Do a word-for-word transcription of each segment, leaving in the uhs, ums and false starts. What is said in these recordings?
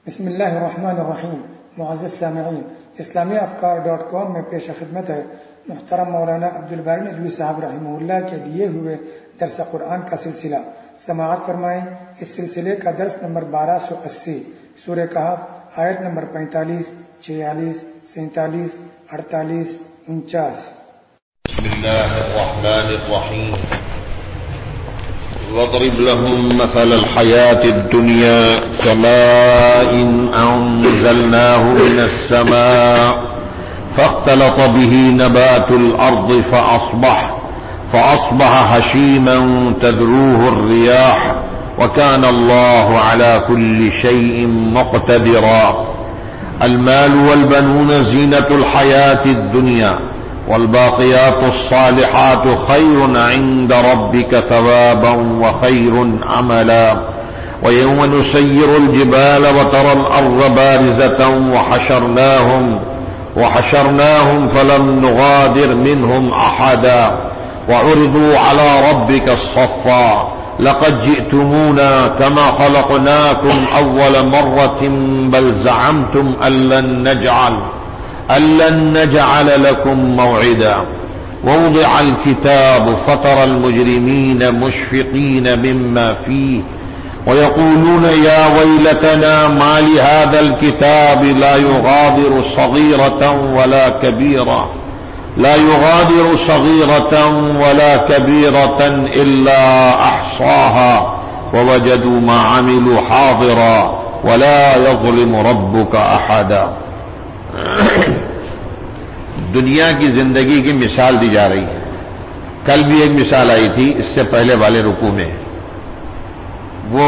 بسم اللہ الرحمن الرحیم. معزز سامعین، اسلامی افکار ڈاٹ کام میں پیش خدمت ہے محترم مولانا عبدالباری نجوی صاحب رحمہ اللہ کے دیے ہوئے درس قرآن کا سلسلہ. سماعت فرمائیں. اس سلسلے کا درس نمبر بارہ سو اسی، سورہ کہف، آیت نمبر پینتالیس، چھیالیس، سینتالیس، اڑتالیس، انچاس. بسم اللہ الرحمن الرحیم. واضرب لهم مثل الحياة الدنيا كماء أنزلناه من السماء فاختلط به نبات الأرض فأصبح فأصبح هشيما تذروه الرياح وكان الله على كل شيء مقتدرا. المال والبنون زينة الحياة الدنيا والباقيات الصالحات خير عند ربك ثوابا وخير عملا. ويوم نسير الجبال وترى الأرض بارزة وحشرناهم وحشرناهم فلم نغادر منهم أحدا وعرضوا على ربك صفا لقد جئتمونا كما خلقناكم أول مرة بل زعمتم أن لن نجعل أَلَّن نَّجْعَلَ لَكُم مَّوْعِدًا. ووضع الكتاب فترى المجرمين مشفقين مما فيه ويقولون يا ويلتنا ما لهذا الكتاب لا يغادر صغيرة ولا كبيرة لا يغادر صغيرة ولا كبيرة إلا أحصاها ووجدوا ما عملوا حاضرا ولا يظلم ربك أحدا. دنیا کی زندگی کی مثال دی جا رہی ہے. کل بھی ایک مثال آئی تھی اس سے پہلے والے رکوع میں. وہ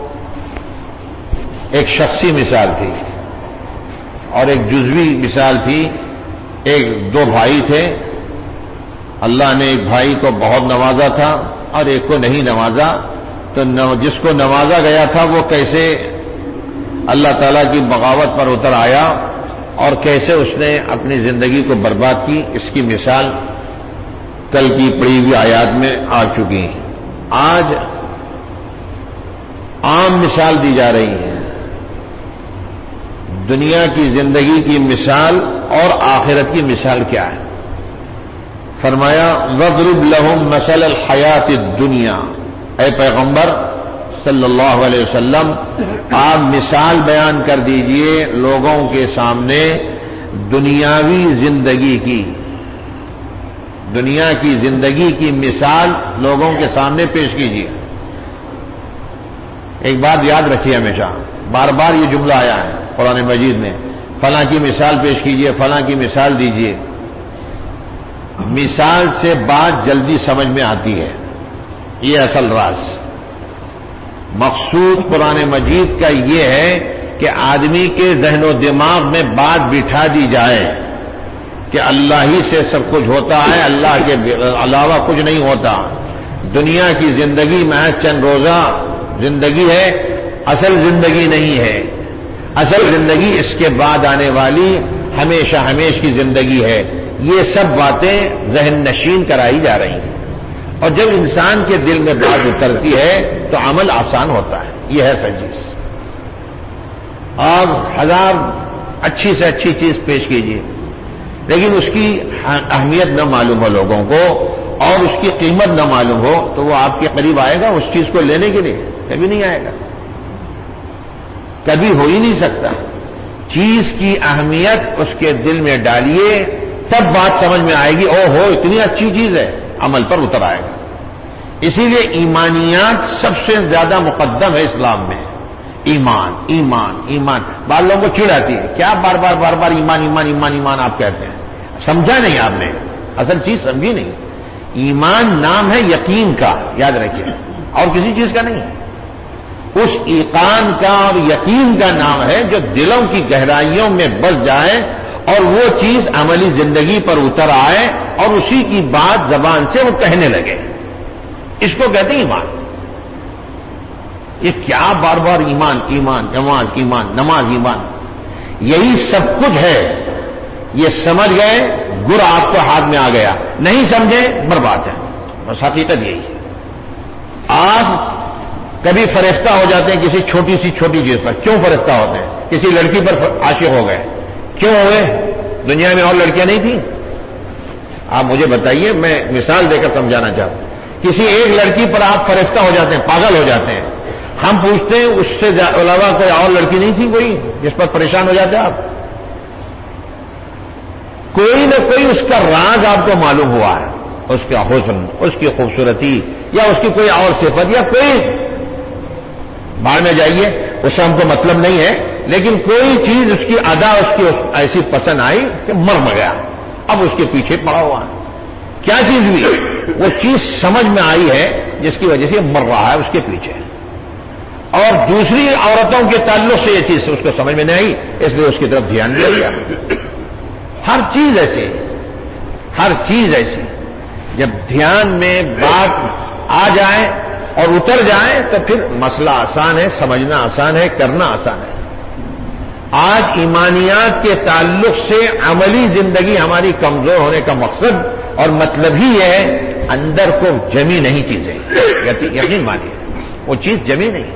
ایک شخصی مثال تھی اور ایک جزوی مثال تھی. ایک دو بھائی تھے. اللہ نے ایک بھائی کو بہت نوازا تھا اور ایک کو نہیں نوازا. تو جس کو نوازا گیا تھا وہ کیسے اللہ تعالیٰ کی بغاوت پر اتر آیا اور کیسے اس نے اپنی زندگی کو برباد کی، اس کی مثال کل کی پڑھی ہوئی آیات میں آ چکی ہیں. آج عام مثال دی جا رہی ہے. دنیا کی زندگی کی مثال اور آخرت کی مثال کیا ہے؟ فرمایا وَاضْرِبْ لَهُم مَثَلَ الْحَيَاةِ الدُّنْيَا. اے پیغمبر صلی اللہ علیہ وسلم، آپ مثال بیان کر دیجئے لوگوں کے سامنے دنیاوی زندگی کی. دنیا کی زندگی کی مثال لوگوں کے سامنے پیش کیجئے. ایک بات یاد رکھیے ہمیشہ، بار بار یہ جملہ آیا ہے قرآن مجید میں، فلاں کی مثال پیش کیجئے، فلاں کی مثال دیجئے. مثال سے بات جلدی سمجھ میں آتی ہے، یہ اصل راز. مقصود قرآن مجید کا یہ ہے کہ آدمی کے ذہن و دماغ میں بات بٹھا دی جائے کہ اللہ ہی سے سب کچھ ہوتا ہے، اللہ کے علاوہ کچھ نہیں ہوتا. دنیا کی زندگی محض چند روزہ زندگی ہے، اصل زندگی نہیں ہے. اصل زندگی اس کے بعد آنے والی ہمیشہ ہمیش کی زندگی ہے. یہ سب باتیں ذہن نشین کرائی جا رہی ہیں اور جب انسان کے دل میں بات اترتی ہے تو عمل آسان ہوتا ہے. یہ ہے سچ چیز. اور ہزار اچھی سے اچھی چیز پیش کیجیے، لیکن اس کی اہمیت نہ معلوم ہو لوگوں کو اور اس کی قیمت نہ معلوم ہو تو وہ آپ کے قریب آئے گا اس چیز کو لینے کے لیے؟ کبھی نہیں آئے گا، کبھی ہو ہی نہیں سکتا. چیز کی اہمیت اس کے دل میں ڈالیے تب بات سمجھ میں آئے گی. او ہو اتنی اچھی چیز ہے، عمل پر اتر آئے گا. اسی لیے ایمانیات سب سے زیادہ مقدم ہے اسلام میں. ایمان ایمان ایمان. بعض لوگوں کو چڑ آتی ہے، کیا بار بار بار بار ایمان ایمان ایمان ایمان آپ کہتے ہیں؟ سمجھا نہیں آپ نے، اصل چیز سمجھی نہیں. ایمان نام ہے یقین کا، یاد رکھیے، اور کسی چیز کا نہیں. اس ایقان کا اور یقین کا نام ہے جو دلوں کی گہرائیوں میں بس جائے اور وہ چیز عملی زندگی پر اتر آئے اور اسی کی بات زبان سے وہ کہنے لگے. اس کو کہتے ہیں ایمان. یہ کیا بار بار ایمان ایمان نماز ایمان نماز ایمان، یہی سب کچھ ہے. یہ سمجھ گئے گر آپ کو ہاتھ میں آ گیا، نہیں سمجھے برباد ہے. بس حقیقت یہی ہے. آپ کبھی فریفتہ ہو جاتے ہیں کسی چھوٹی سی چھوٹی چیز پر. کیوں فریفتہ ہوتے ہیں؟ کسی لڑکی پر عاشق ہو گئے. کیوں ہوئے؟ دنیا میں اور لڑکیاں نہیں تھیں؟ آپ مجھے بتائیے، میں مثال دے کر سمجھانا چاہتا ہوں. کسی ایک لڑکی پر آپ فریفتہ ہو جاتے ہیں، پاگل ہو جاتے ہیں. ہم پوچھتے ہیں اس سے علاوہ کوئی اور لڑکی نہیں تھی کوئی جس پر پریشان ہو جاتے آپ؟ کوئی نہ کوئی اس کا راز آپ کو معلوم ہوا ہے، اس کا حسن، اس کی خوبصورتی، یا اس کی کوئی اور صفت، یا کوئی بعد میں جائیے اس سے ہم کو مطلب نہیں ہے، لیکن کوئی چیز اس کی ادا اس کی ایسی پسند آئی کہ مر مر گیا، اب اس کے پیچھے پڑا ہوا ہے. کیا چیز ہوئی؟ وہ چیز سمجھ میں آئی ہے جس کی وجہ سے مر رہا ہے اس کے پیچھے. اور دوسری عورتوں کے تعلق سے یہ چیز اس کو سمجھ میں نہیں آئی، اس لیے اس کی طرف دھیان دیا گیا. ہر چیز ایسی، ہر چیز ایسی جب دھیان میں بات آ جائے اور اتر جائے تو پھر مسئلہ آسان ہے، سمجھنا آسان ہے، کرنا آسان ہے. آج ایمانیات کے تعلق سے عملی زندگی ہماری کمزور ہونے کا مقصد اور مطلب ہی ہے اندر کو جمی نہیں چیزیں. یقین مانیے وہ چیز جمی نہیں،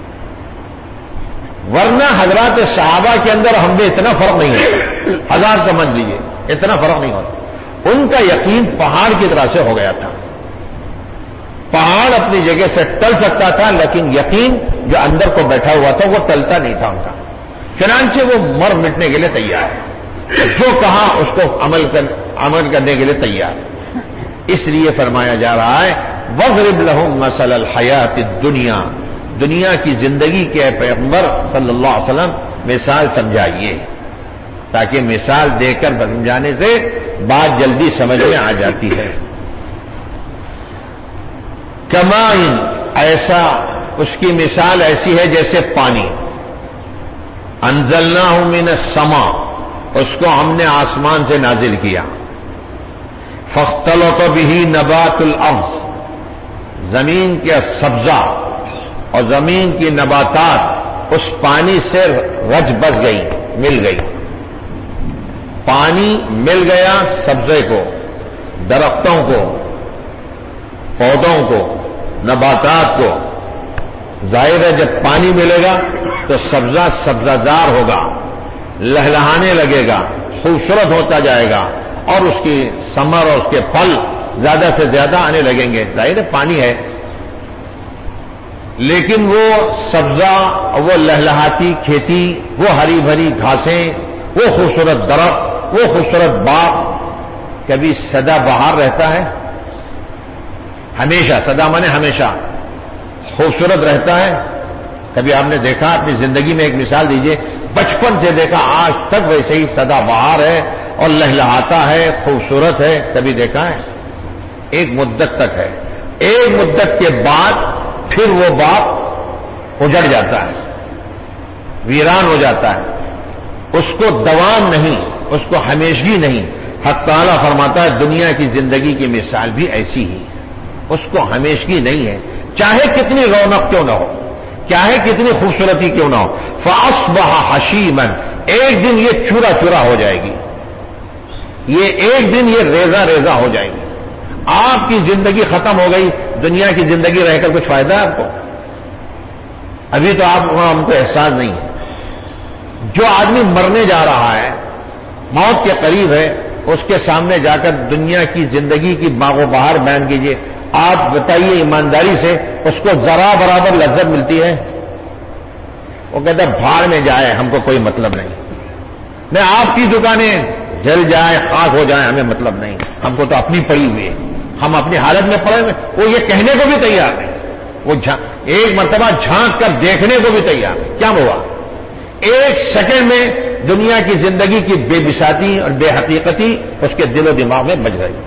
ورنہ حضرات صحابہ کے اندر ہم میں اتنا فرق نہیں ہے. ہزار سمجھ لیجیے اتنا فرق نہیں ہوتا. ان کا یقین پہاڑ کی طرح سے ہو گیا تھا. پہاڑ اپنی جگہ سے ٹل سکتا تھا، لیکن یقین جو اندر کو بیٹھا ہوا تھا وہ ٹلتا نہیں تھا ان کا. چنانچہ وہ مر مٹنے کے لیے تیار ہے، جو کہا اس کو عمل کر عمل کرنے کے لیے تیار ہے. اس لیے فرمایا جا رہا ہے وَاضْرِبْ لَهُم مَثَلَ الْحَيَاةِ الدُّنْيَا، دنیا کی زندگی کے پیغمبر صلی اللہ علیہ وسلم مثال سمجھائیے، تاکہ مثال دے کر سمجھانے سے بات جلدی سمجھ میں آ جاتی ہے. کمائن، ایسا اس کی مثال ایسی ہے جیسے پانی. انزلناہ من السماء، اس کو ہم نے آسمان سے نازل کیا. فاختلط بہ نبات الارض، زمین کے سبزہ اور زمین کی نباتات اس پانی سے رچ بس گئی، مل گئی. پانی مل گیا سبزے کو، درختوں کو، پودوں کو، نباتات کو. ظاہر ہے جب پانی ملے گا تو سبزہ سبزہ دار ہوگا، لہلہانے لگے گا، خوبصورت ہوتا جائے گا، اور اس کی ثمر اور اس کے پھل زیادہ سے زیادہ آنے لگیں گے. ظاہر ہے پانی ہے، لیکن وہ سبزہ، وہ لہلہاتی کھیتی، وہ ہری بھری گھاسیں، وہ خوبصورت درخت، وہ خوبصورت باغ کبھی سدا بہار رہتا ہے؟ ہمیشہ، سدا مانے ہمیشہ خوبصورت رہتا ہے؟ کبھی آپ نے دیکھا اپنی زندگی میں ایک مثال دیجئے، بچپن سے دیکھا آج تک ویسے ہی سدا بہار ہے اور لہلہاتا ہے، خوبصورت ہے؟ کبھی دیکھا ہے؟ ایک مدت تک ہے، ایک مدت کے بعد پھر وہ باغ اجڑ جاتا ہے، ویران ہو جاتا ہے. اس کو دوام نہیں، اس کو ہمیشگی نہیں. حق تعالیٰ فرماتا ہے دنیا کی زندگی کی مثال بھی ایسی ہی، اس کو ہمیشگی نہیں ہے، چاہے کتنی رونق کیوں نہ ہو، چاہے کتنی خوبصورتی کیوں نہ ہو. فَأَصْبَحَ حَشِيمًا، ایک دن یہ چورا چورا ہو جائے گی، یہ ایک دن یہ ریزہ ریزہ ہو جائے گی. آپ کی زندگی ختم ہو گئی، دنیا کی زندگی رہ کر کچھ فائدہ ہے آپ کو؟ ابھی تو آپ کو ہم کو احساس نہیں ہے. جو آدمی مرنے جا رہا ہے، موت کے قریب ہے، اس کے سامنے جا کر دنیا کی زندگی کی باغ و بہار بیان کیجیے. آپ بتائیے ایمانداری سے اس کو ذرا برابر لذت ملتی ہے؟ وہ کہتا ہے بھاڑ میں جائے، ہم کو کوئی مطلب نہیں. میں آپ کی دکانیں جل جائے، خاک ہو جائے، ہمیں مطلب نہیں، ہم کو تو اپنی پڑی ہوئی ہے، ہم اپنی حالت میں پڑے ہوئے. وہ یہ کہنے کو بھی تیار نہیں، وہ ایک مرتبہ جھانک کر دیکھنے کو بھی تیار نہیں. کیا ہوا؟ ایک سیکنڈ میں دنیا کی زندگی کی بے بساطی اور بے حقیقتی اس کے دل و دماغ میں بج گئی.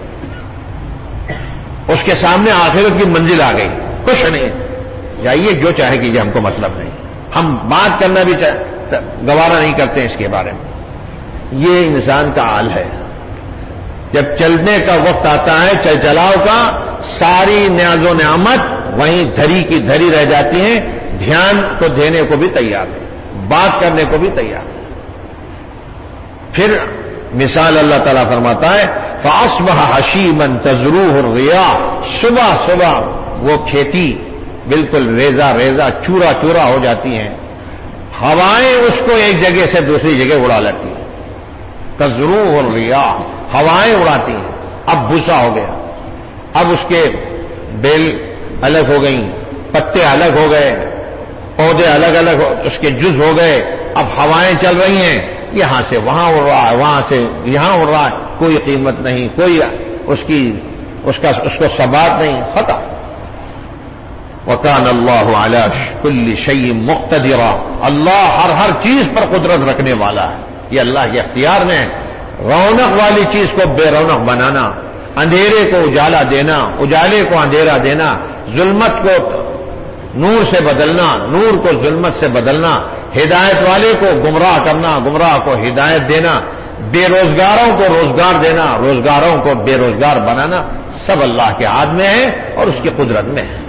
اس کے سامنے آخرت کی منزل آ گئی، کچھ نہیں، جائیے جو چاہے کیجیے، ہم کو مطلب نہیں. ہم بات کرنا بھی گوارا نہیں کرتے اس کے بارے میں. یہ انسان کا حال ہے. جب چلنے کا وقت آتا ہے چل چلاؤ کا، ساری نیاز و نعمت وہیں دھری کی دھری رہ جاتی ہیں. دھیان کو دینے کو بھی تیار ہے، بات کرنے کو بھی تیار ہے. پھر مثال اللہ تعالیٰ فرماتا ہے فَأَصْبَحَ حَشِيمًا تَذْرُوهُ الرِّيَاحُ، صبح صبح وہ کھیتی بالکل ریزہ ریزہ چورا چورا ہو جاتی ہیں. ہوائیں اس کو ایک جگہ سے دوسری جگہ اڑا لیتی ہیں. تزرو اور ریاح ہوائیں اڑاتی ہیں. اب بھوسا ہو گیا, اب اس کے بیل الگ ہو گئیں, پتے الگ ہو گئے, پودے الگ الگ ہو, اس کے جز ہو گئے. اب ہوائیں چل رہی ہیں, یہاں سے وہاں اڑ رہا ہے, وہاں سے یہاں اڑ رہا ہے, کوئی قیمت نہیں, کوئی اس کی اس کا اس کو ثبات نہیں, ختم. وَكَانَ اللَّهُ عَلَى كُلِّ شَيْءٍ مُقْتَدِرًا, اللہ ہر ہر چیز پر قدرت رکھنے والا ہے. یہ اللہ کے اختیار میں ہے. رونق والی چیز کو بے رونق بنانا, اندھیرے کو اجالا دینا, اجالے کو اندھیرا دینا, ظلمت کو نور سے بدلنا, نور کو ظلمت سے بدلنا, ہدایت والے کو گمراہ کرنا, گمراہ کو ہدایت دینا, بے روزگاروں کو روزگار دینا, روزگاروں کو بے روزگار بنانا, سب اللہ کے ہاتھ میں ہے اور اس کی قدرت میں ہے.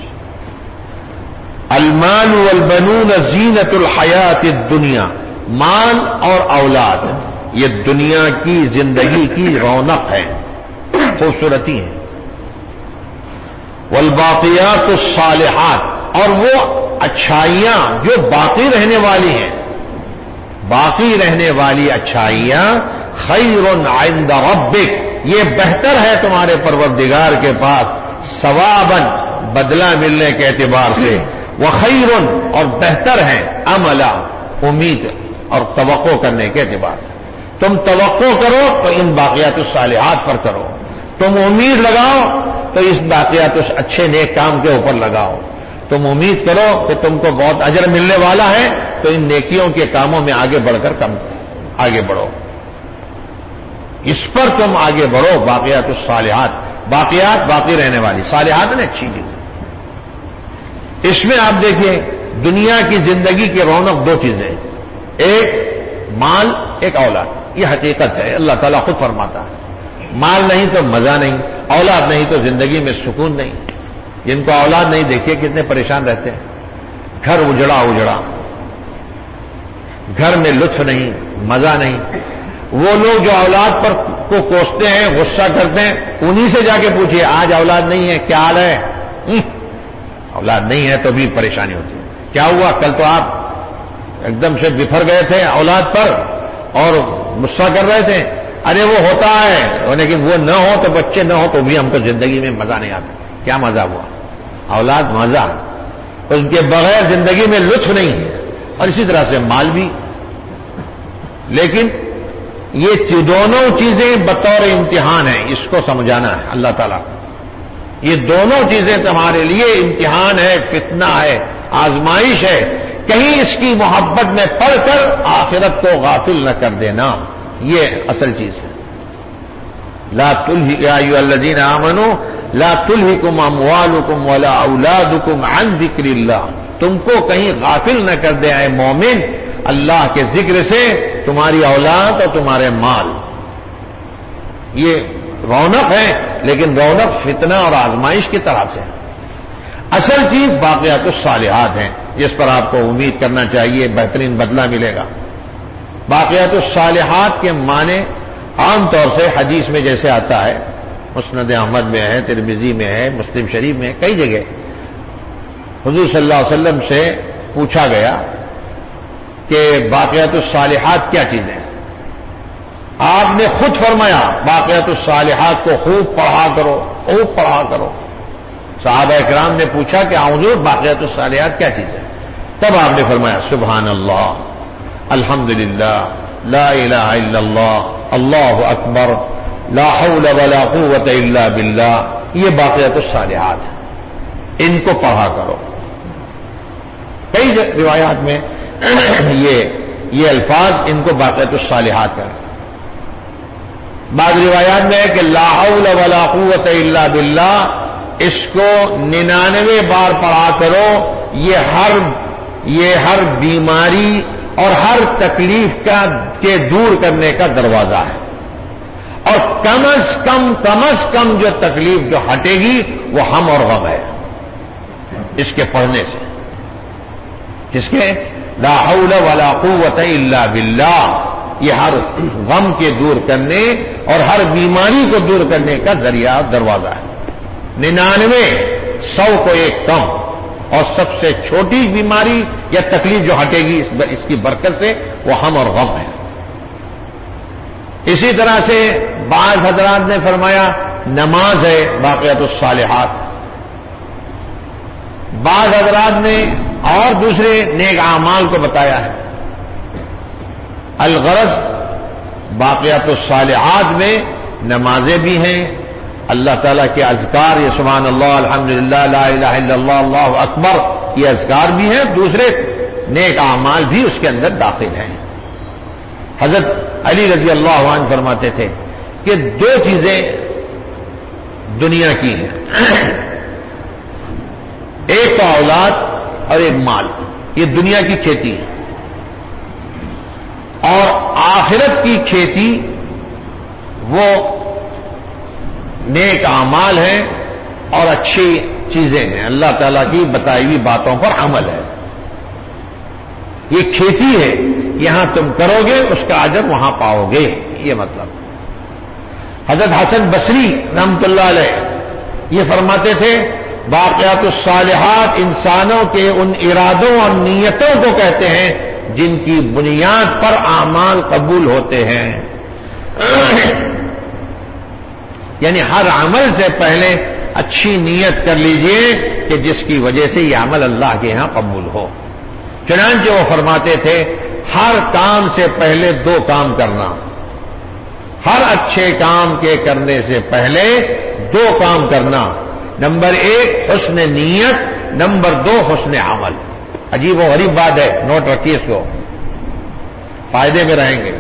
المال والبنون زینت الحیات الدنیا, مال اور اولاد یہ دنیا کی زندگی کی رونق ہے, خوبصورتی ہے. والباقیات الصالحات, اور وہ اچھائیاں جو باقی رہنے والی ہیں, باقی رہنے والی اچھائیاں, خیر عند ربک, یہ بہتر ہے تمہارے پروردگار کے پاس, ثواباً بدلہ ملنے کے اعتبار سے, وخیر اور بہتر ہے, عملا امید اور توقع کرنے کے اعتبار سے. تم توقع کرو تو ان باقیات الصالحات پر کرو, تم امید لگاؤ تو اس باقیات اس اچھے نیک کام کے اوپر لگاؤ. تم امید کرو کہ تم کو بہت اجر ملنے والا ہے تو ان نیکیوں کے کاموں میں آگے بڑھ کر کم آگے بڑھو, اس پر تم آگے بڑھو. باقیات الصالحات, باقیات باقی رہنے والی, صالحات نے اچھی چیز. اس میں آپ دیکھیں دنیا کی زندگی کی رونق دو چیزیں, ایک مال, ایک اولاد. یہ حقیقت ہے, اللہ تعالیٰ خود فرماتا ہے مال نہیں تو مزہ نہیں, اولاد نہیں تو زندگی میں سکون نہیں. جن کو اولاد نہیں دیکھیے کتنے پریشان رہتے ہیں, گھر اجڑا اجڑا, گھر میں لطف نہیں, مزہ نہیں. وہ لوگ جو اولاد پر کو کوستے ہیں, غصہ کرتے ہیں, انہی سے جا کے پوچھئے آج اولاد نہیں ہے کیا حال ہے. اولاد نہیں ہے تو بھی پریشانی ہوتی ہے. کیا ہوا, کل تو آپ ایک دم سے بفر گئے تھے اولاد پر اور غصہ کر رہے تھے. ارے وہ ہوتا ہے, لیکن وہ نہ ہو تو بچے نہ ہو تو بھی ہم کو زندگی میں مزہ نہیں آتا. کیا مزہ ہوا, اولاد مزہ, اس کے بغیر زندگی میں لطف نہیں ہے. اور اسی طرح سے مال بھی. لیکن یہ دونوں چیزیں بطور امتحان ہیں, اس کو سمجھانا ہے اللہ تعالیٰ. یہ دونوں چیزیں تمہارے لیے امتحان ہے, فتنہ ہے, آزمائش ہے. کہیں اس کی محبت میں پڑ کر آخرت کو غافل نہ کر دینا, یہ اصل چیز ہے. لا تلہی یا ایھا الذین آمنوا لا تلہکم اموالکم ولا اولادکم عن ذکر اللہ, تم کو کہیں غافل نہ کر دے اے مومن اللہ کے ذکر سے تمہاری اولاد اور تمہارے مال. یہ رونق ہے, لیکن رونق فتنہ اور آزمائش کی طرح سے. اصل چیز باقیات الصالحات ہیں, جس پر آپ کو امید کرنا چاہیے بہترین بدلہ ملے گا. باقیات الصالحات کے معنی عام طور سے حدیث میں جیسے آتا ہے, مسند احمد میں ہے, ترمذی میں ہے, مسلم شریف میں ہے, کئی جگہ حضور صلی اللہ علیہ وسلم سے پوچھا گیا کہ باقیات الصالحات کیا چیزیں ہیں. آپ نے خود فرمایا باقیات الصالحات کو خوب پڑھا کرو, خوب پڑھا کرو. صحابہ اکرام نے پوچھا کہ حضور باقیات الصالحات کیا چیز ہے؟ تب آپ نے فرمایا سبحان اللہ, الحمدللہ, لا الہ الا اللہ, اللہ اکبر, لا حول ولا قوت الا باللہ. یہ باقیات الصالحات ہیں, ان کو پڑھا کرو. کئی روایات میں یہ یہ الفاظ ان کو باقیات الصالحات ہیں. بعض روایات میں ہے کہ لا حول ولا قوت الا باللہ, اس کو ننانوے بار پڑھا کرو. یہ ہر یہ ہر بیماری اور ہر تکلیف کا کے دور کرنے کا دروازہ ہے. اور کم از کم کم از کم جو تکلیف جو ہٹے گی وہ ہم اور غم ہے اس کے پڑھنے سے. کس کے لا حول ولا قوت الا باللہ, یہ ہر غم کے دور کرنے اور ہر بیماری کو دور کرنے کا ذریعہ دروازہ ہے. ننانوے, سو کو ایک کم, اور سب سے چھوٹی بیماری یا تکلیف جو ہٹے گی اس کی برکت سے وہ ہم اور غم ہے. اسی طرح سے بعض حضرات نے فرمایا نماز ہے باقیات الصالحات. بعض حضرات نے اور دوسرے نیک اعمال کو بتایا ہے. الغرض باقیات الصالحات میں نمازیں بھی ہیں، اللہ تعالیٰ کے اذکار، یہ سبحان اللہ الحمدللہ لا الہ الا اللہ اللہ اکبر، یہ اذکار بھی ہیں، دوسرے نیک اعمال بھی اس کے اندر داخل ہیں. حضرت علی رضی اللہ عنہ فرماتے تھے کہ دو چیزیں دنیا کی ہیں، ایک تو اولاد اور ایک مال، یہ دنیا کی کھیتی ہے. اور آخرت کی کھیتی وہ نیک اعمال ہیں اور اچھی چیزیں ہیں، اللہ تعالیٰ کی بتائی ہوئی باتوں پر عمل ہے. یہ کھیتی ہے، یہاں تم کرو گے اس کا اجر وہاں پاؤ گے، یہ مطلب. حضرت حسن بصری رحمۃ اللہ علیہ یہ فرماتے تھے باقیات الصالحات انسانوں کے ان ارادوں اور نیتوں کو کہتے ہیں جن کی بنیاد پر اعمال قبول ہوتے ہیں. یعنی ہر عمل سے پہلے اچھی نیت کر لیجئے کہ جس کی وجہ سے یہ عمل اللہ کے ہاں قبول ہو. چنانچہ وہ فرماتے تھے ہر کام سے پہلے دو کام کرنا، ہر اچھے کام کے کرنے سے پہلے دو کام کرنا. نمبر ایک حسن نیت، نمبر دو حسن عمل. عجیب و غریب بات ہے، نوٹ رکھیے اس کو، فائدے میں رہیں گے.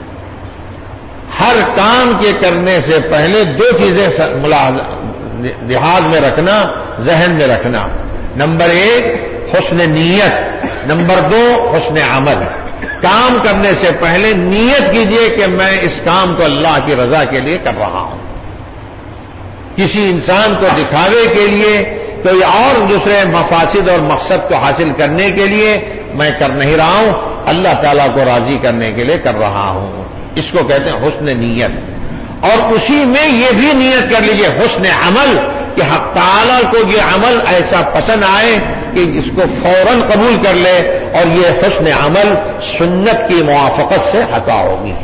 ہر کام کے کرنے سے پہلے دو چیزیں لحاظ میں رکھنا، ذہن میں رکھنا. نمبر ایک حسن نیت، نمبر دو حسن عمل. کام کرنے سے پہلے نیت کیجئے کہ میں اس کام کو اللہ کی رضا کے لیے کر رہا ہوں. کسی انسان کو دکھاوے کے لیے، کوئی اور دوسرے مفاسد اور مقصد کو حاصل کرنے کے لیے میں کر نہیں رہا ہوں، اللہ تعالیٰ کو راضی کرنے کے لیے کر رہا ہوں. اس کو کہتے ہیں حسن نیت. اور اسی میں یہ بھی نیت کر لیجئے حسن عمل کہ حق تعالیٰ کو یہ عمل ایسا پسند آئے کہ اس کو فوراً قبول کر لے، اور یہ حسن عمل سنت کی موافقت سے عطا ہوگی.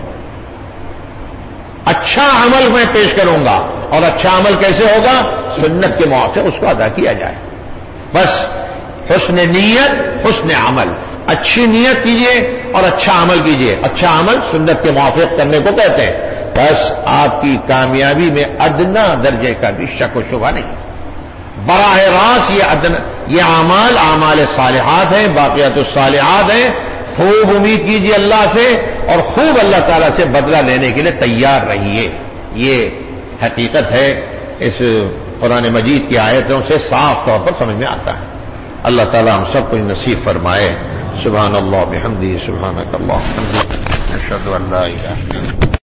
اچھا عمل میں پیش کروں گا، اور اچھا عمل کیسے ہوگا؟ سنت کے موافق اس کو ادا کیا جائے. بس حسن نیت، حسن عمل. اچھی نیت کیجئے اور اچھا عمل کیجئے. اچھا عمل سنت کے موافق کرنے کو کہتے ہیں. بس آپ کی کامیابی میں ادنا درجے کا بھی شک و شبہ نہیں. براہ راست یہ ادنا یہ اعمال اعمال صالحات ہیں، باقیات الصالحات ہیں. خوب امید کیجئے اللہ سے، اور خوب اللہ تعالیٰ سے بدلہ لینے کے لیے تیار رہیے. یہ حقیقت ہے، اس قرآن مجید کی آیتوں سے صاف طور پر سمجھ میں آتا ہے. اللہ تعالیٰ ہم سب کو نصیب فرمائے. سبحان اللہ بحمدہ، سبحانک اللہم وبحمدک، اشہد ان لا الہ الا انت.